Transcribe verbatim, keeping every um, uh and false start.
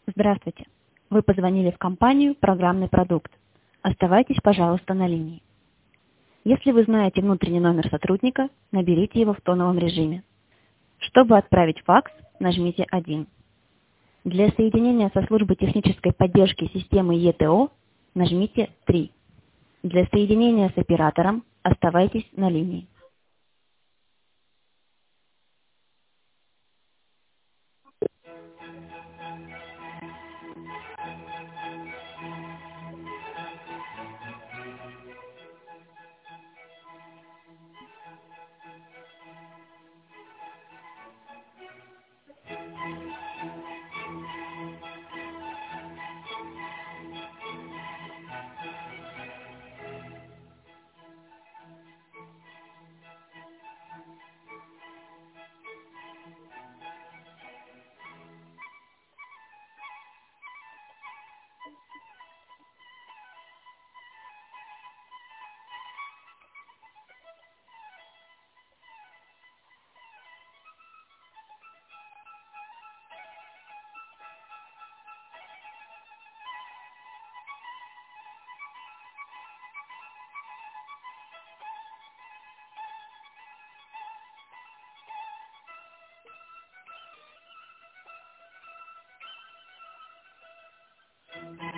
Здравствуйте. Вы позвонили в компанию «Программный продукт». Оставайтесь, пожалуйста, на линии. Если вы знаете внутренний номер сотрудника, наберите его в тоновом режиме. Чтобы отправить факс, нажмите один. Для соединения со службой технической поддержки системы и тэ о нажмите три. Для соединения с оператором оставайтесь на линии.